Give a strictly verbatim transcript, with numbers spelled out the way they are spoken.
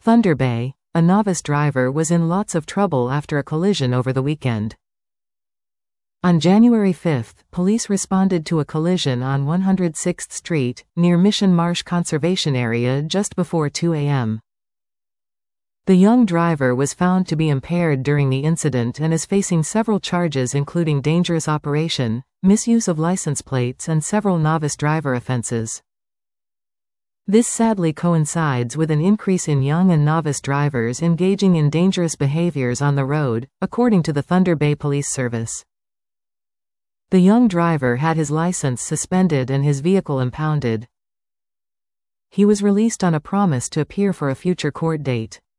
Thunder Bay, a novice driver was in lots of trouble after a collision over the weekend. On January fifth, police responded to a collision on one hundred sixth Street, near Mission Marsh Conservation Area just before two A M The young driver was found to be impaired during the incident and is facing several charges including dangerous operation, misuse of license plates and several novice driver offenses. This sadly coincides with an increase in young and novice drivers engaging in dangerous behaviors on the road, according to the Thunder Bay Police Service. The young driver had his license suspended and his vehicle impounded. He was released on a promise to appear for a future court date.